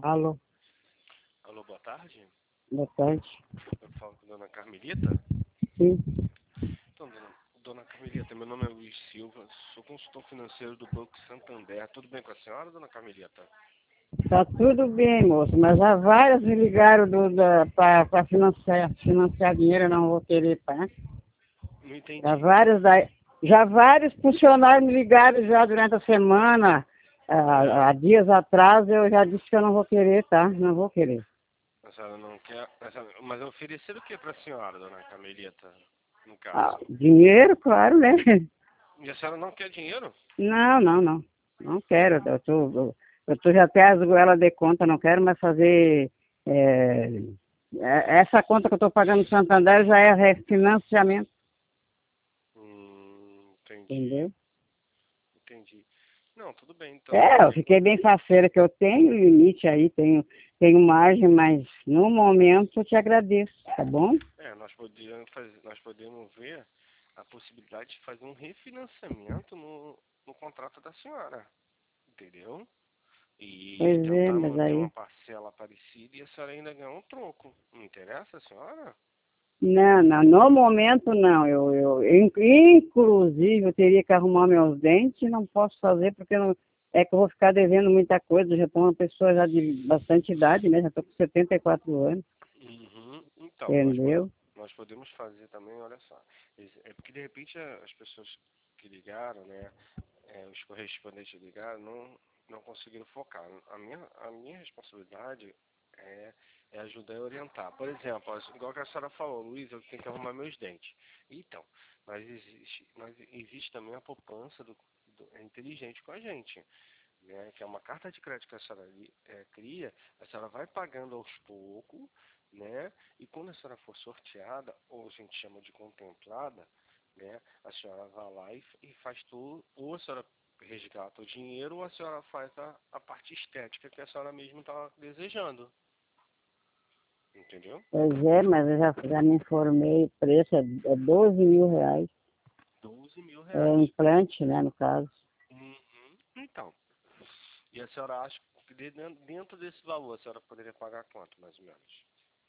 Alô, Alô, boa tarde. boa tarde. Eu falo com a dona Carmelita. Sim, Então, dona Carmelita, meu nome é Luiz Silva, sou consultor financeiro do Banco Santander. Tudo bem com a senhora, dona Carmelita? tá tudo bem, moço, mas já várias me ligaram para financiar dinheiro, eu não vou querer, tá? Não Já entendi. vários, já vários funcionários me ligaram já durante a semana, há dias atrás, eu já disse que eu não vou querer, tá? Não vou querer. A senhora não quer... Mas ofereceram o que para a senhora, dona Carmelita, no Ah, caso? dinheiro, claro, né? E a senhora não quer dinheiro? Não, não, não. Não quero. Eu tô já até as goelas de conta, não quero mais fazer. é, Essa conta que eu estou pagando no Santander já é refinanciamento, Entendi. entendeu? Entendi. Não, tudo bem, então. Eu fiquei bem faceira que eu tenho limite aí, tenho margem, mas no momento eu te agradeço, tá bom? Nós podemos ver a possibilidade de fazer um refinanciamento no contrato da senhora, entendeu? E Pois é, tentar mas manter uma aí. parcela parecida e a senhora ainda ganhar um troco. Não interessa, senhora? Não, não, no momento não. Inclusive, eu teria que arrumar meus dentes e não posso fazer porque não, é que eu vou ficar devendo muita coisa. Eu já estou uma pessoa já de bastante idade, né? Já estou com 74 anos, Uhum. Então, entendeu? nós podemos fazer também, olha só. É porque de repente as pessoas que ligaram, né? Os correspondentes ligaram, não conseguiram focar. A minha responsabilidade é, é ajudar e orientar. Por exemplo, igual que a senhora falou, Luiz, eu tenho que arrumar meus dentes. Então, existe também a poupança é inteligente com a gente, né? Que é uma carta de crédito que a senhora cria, a senhora vai pagando aos poucos, né? E quando a senhora for sorteada, ou a gente chama de contemplada, né? A senhora vai lá e faz tudo, ou a senhora resgata o dinheiro, ou a senhora faz a parte estética que a senhora mesmo está desejando. Entendeu? Pois é, mas eu já me informei, o preço é 12 mil reais. 12 mil É reais. implante, né, no caso. Uhum. Então, e a senhora acha que dentro desse valor a senhora poderia pagar quanto, mais ou menos?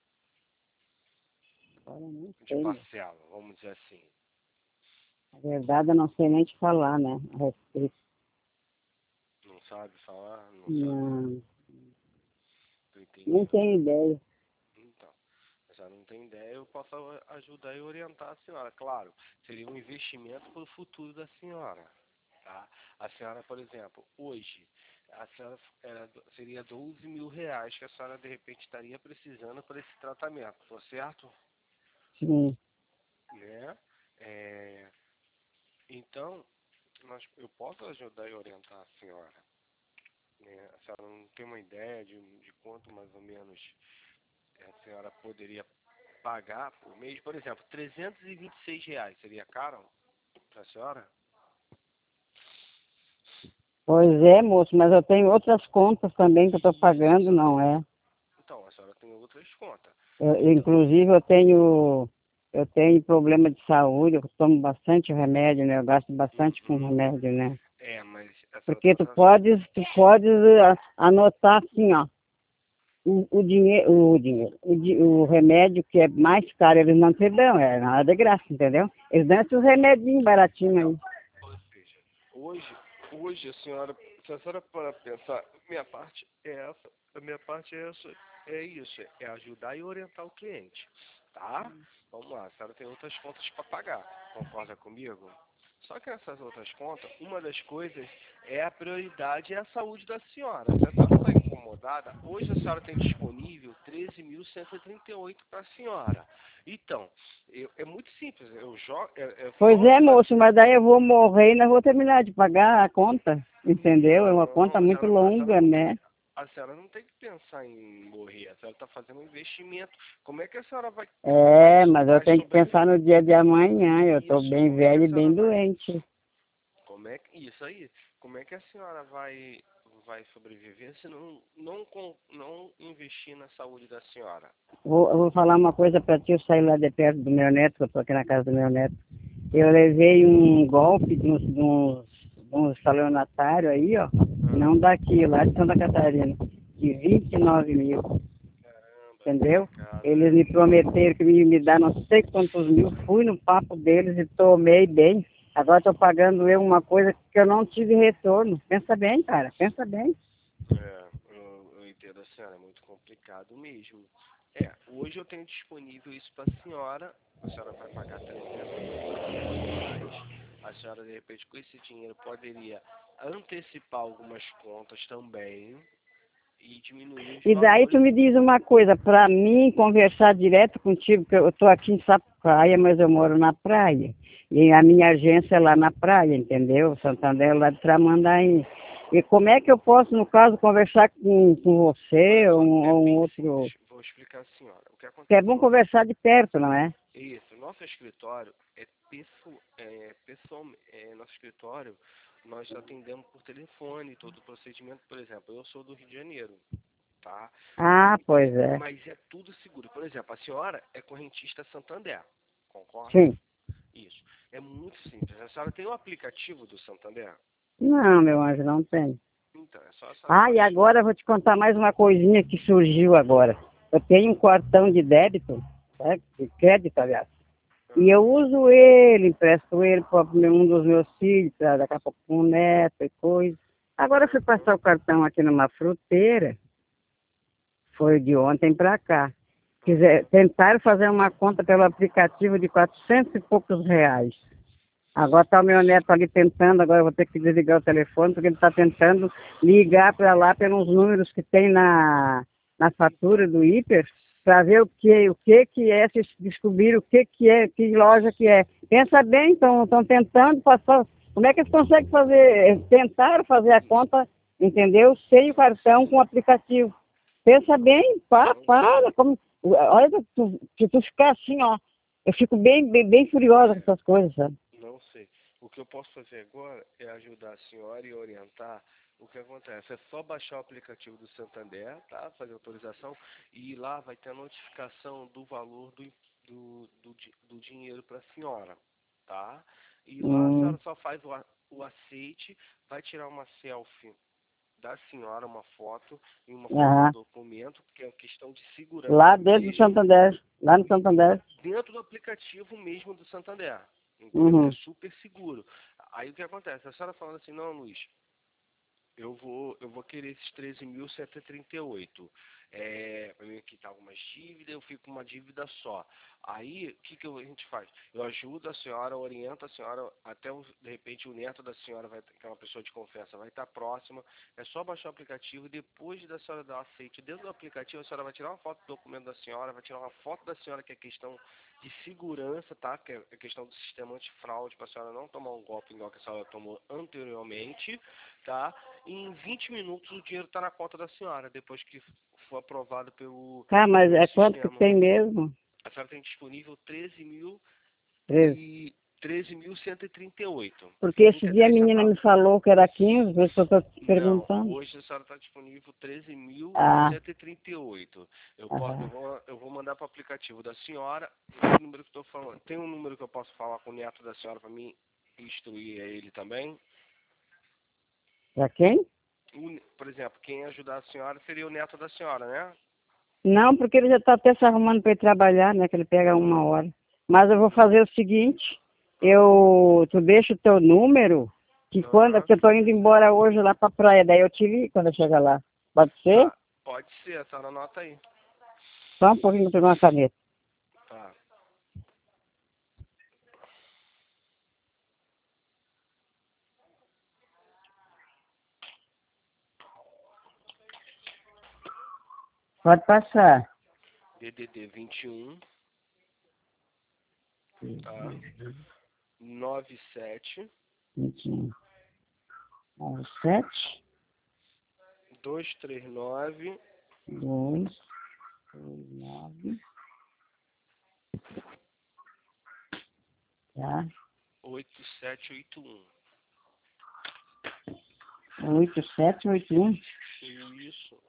Agora eu não De sei, né? parcela, vamos dizer assim. Na verdade, eu não sei nem te falar, né, a respeito. Não sabe falar? Não sabe? Não, Tô nem entendendo. tenho ideia. Então, a senhora não tem ideia, eu posso ajudar e orientar a senhora. Claro, seria um investimento para o futuro da senhora. Tá? A senhora, por exemplo, hoje, a senhora seria 12 mil reais que a senhora de repente estaria precisando para esse tratamento, tô certo? Sim. Né? É, então, eu posso ajudar e orientar a senhora. Né? A senhora não tem uma ideia de quanto mais ou menos a senhora poderia pagar por mês? Por exemplo, R$ 326 seria caro para a senhora? Pois é, moço, mas eu tenho outras contas também que eu estou Isso, pagando, não é? então, a senhora tem outras contas. Então, Inclusive, eu tenho problema de saúde, eu tomo bastante remédio, né? Eu gasto bastante com uhum. remédio, né? Mas a senhora Porque está tu tratando. podes, tu podes anotar assim, ó, o remédio que é mais caro, eles não te dão, é nada de graça, entendeu? Eles dão esses remedinhos baratinhos aí. Ou seja, hoje a senhora, se a senhora para pensar, minha parte é essa, a minha parte é essa, é isso, é ajudar e orientar o cliente, tá? Vamos lá, a senhora tem outras contas para pagar, concorda comigo? Só que nessas outras contas, uma das coisas é a prioridade é a saúde da senhora. Se a senhora está incomodada, hoje a senhora tem disponível 13.138 para a senhora. Então, é muito simples, eu jogo, Pois é, forço a moço, mas daí eu vou morrer e não vou terminar de pagar a conta, entendeu? É uma não, conta muito a senhora longa, não tem né? que, a senhora não tem que pensar em morrer, a senhora está fazendo um investimento. Como é que a senhora Mas eu vai tenho que pensar no sobreviver? dia de amanhã. Eu estou Isso, bem como é que velho a e senhora bem vai, doente. isso aí, como é que a senhora vai sobreviver se não investir na saúde da senhora? Eu vou falar uma coisa para ti. Eu saí lá de perto do meu neto, que eu estou aqui na casa do meu neto. Eu levei um golpe de um estelionatário aí, ó. Ah, Não daqui, lá de Santa Catarina. de 29 mil, Caramba, entendeu? cara. Eles me prometeram que me dar não sei quantos mil, fui no papo deles e tomei bem. Agora estou pagando eu uma coisa que eu não tive retorno. Pensa bem, cara, pensa bem. Eu entendo a senhora, é muito complicado mesmo. Hoje eu tenho disponível isso para a senhora vai pagar R$ 350. A senhora, de repente, com esse dinheiro poderia antecipar algumas contas também e diminuir os E daí tu valores. me diz uma coisa, para mim conversar direto contigo, que eu estou aqui em Sapucaia, mas eu moro na praia. E a minha agência é lá na praia, entendeu? Santander, lá de Tramandaí. E como é que eu posso, no caso, conversar com você ou um outro... Vou explicar a senhora. O que Que é acontece? bom conversar de perto, não é? Isso, nosso escritório nosso escritório nós atendemos por telefone, todo o procedimento, por exemplo, eu sou do Rio de Janeiro, tá? Ah, pois é. Mas é tudo seguro. Por exemplo, a senhora é correntista Santander, concorda? Sim. Isso. É muito simples. A senhora tem o aplicativo do Santander? Não, meu anjo, não tem. Então, é só a senhora Ah, e baixar. agora eu vou te contar mais uma coisinha que surgiu agora. Eu tenho um cartão de débito, né, de crédito, aliás. E eu uso ele, empresto ele para um dos meus filhos, para daqui a pouco um neto e coisa. Agora eu fui passar o cartão aqui numa fruteira, foi de ontem para cá. Tentaram fazer uma conta pelo aplicativo de 400 e poucos reais. Agora está o meu neto ali tentando, agora eu vou ter que desligar o telefone, porque ele está tentando ligar para lá pelos números que tem na fatura do hiper, para ver o que é, se descobrir o que é, que loja que é. Pensa bem, estão tentando passar. Como é que eles conseguem fazer, tentar fazer a conta, entendeu? Sem o cartão com o aplicativo. Pensa bem, para. Olha, se tu ficar assim, ó, eu fico bem furiosa com essas coisas, sabe? Não sei. O que eu posso fazer agora é ajudar a senhora e orientar o que acontece. É só baixar o aplicativo do Santander, tá? Fazer autorização e lá vai ter a notificação do valor do dinheiro para a senhora, tá? E lá a senhora só faz o aceite, vai tirar uma selfie da senhora, uma foto e uma foto Aham. do documento, porque é uma questão de Lá segurança dentro do mesmo, Santander, lá no Santander. dentro do aplicativo mesmo do Santander. Entendeu? É Uhum. super seguro. Aí o que acontece? A senhora falando assim, não, Luiz, eu vou querer esses 13.138. Para mim quitar algumas dívidas, eu fico com uma dívida só. Aí, o que a gente faz? Eu ajudo a senhora, oriento a senhora, até de repente o neto da senhora, que é uma pessoa de confiança, vai estar próxima. É só baixar o aplicativo e depois da senhora dar aceite dentro do aplicativo, a senhora vai tirar uma foto do documento da senhora, vai tirar uma foto da senhora, que é questão de segurança, tá? Que é a questão do sistema antifraude, para a senhora não tomar um golpe igual que a senhora tomou anteriormente, tá? E em 20 minutos o dinheiro está na conta da senhora, depois que for aprovado Tá, mas pelo é quanto que sistema. tem mesmo? A senhora tem disponível 13. 13.138. Porque esse dia a 33 menina me centavos. falou que era 15, por isso que eu estou te Não, perguntando. hoje a senhora está disponível Ah, 13.138. aham. Eu vou mandar para o aplicativo da senhora. Esse número que estou falando. Tem um número que eu posso falar com o neto da senhora para mim instruir ele também? Pra quem? Por exemplo, quem ajudar a senhora seria o neto da senhora, né? Não, porque ele já está até se arrumando para ir trabalhar, né? Que ele pega 1 hora. Mas eu vou fazer o seguinte, tu deixa o teu número, que eu tô indo embora hoje lá pra praia, daí eu te ligo quando eu chegar lá. Pode ser? Tá, pode ser, a senhora anota aí. Só um pouquinho que eu pegar uma caneta. Tá. Pode passar. DDD 21, tá? 97 21. 7, 239 2, 9, tá? 8781. 8781. Isso.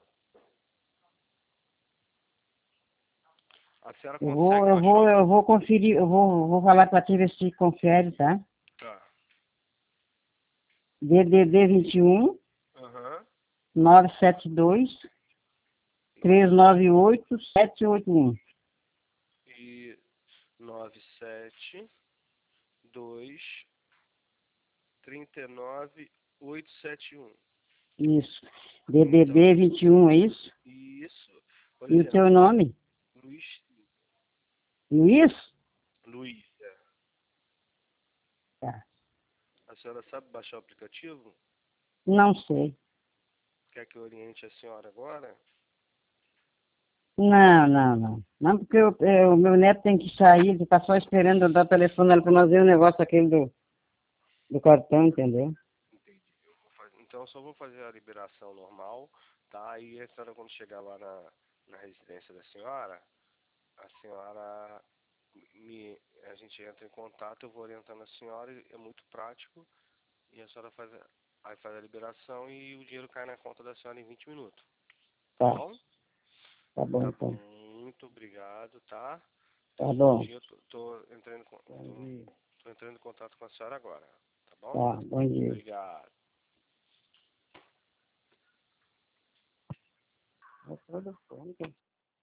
A senhora Eu consegue vou, eu baixar vou, o... eu vou conferir, vou falar pra ti ver se confere, tá? Tá. DDD 21 Aham. 972 398-781. E 972-39-871. Isso. DDD 21, é isso? Isso. Por E o exemplo, teu nome? Luiz. Luiz? Luiz, é. Tá. A senhora sabe baixar o aplicativo? Não sei. Quer que eu oriente a senhora agora? Não. Não, porque o meu neto tem que sair, ele está só esperando eu dar o telefone para nós ver o negócio aquele do cartão, entendeu? Entendi. Então eu só vou fazer a liberação normal, tá? Aí a senhora, quando chegar lá na residência da senhora, a senhora a gente entra em contato, eu vou orientando a senhora, é muito prático, e a senhora aí faz a liberação e o dinheiro cai na conta da senhora em 20 minutos. Tá Tá, bom? tá bom Tá bom. então. Muito obrigado, tá? Tá Então, bom bom. dia. Eu tô entrando, Bom dia. tô entrando em contato com a senhora agora. Tá bom? Tá, bom dia. Obrigado. É todo ponto.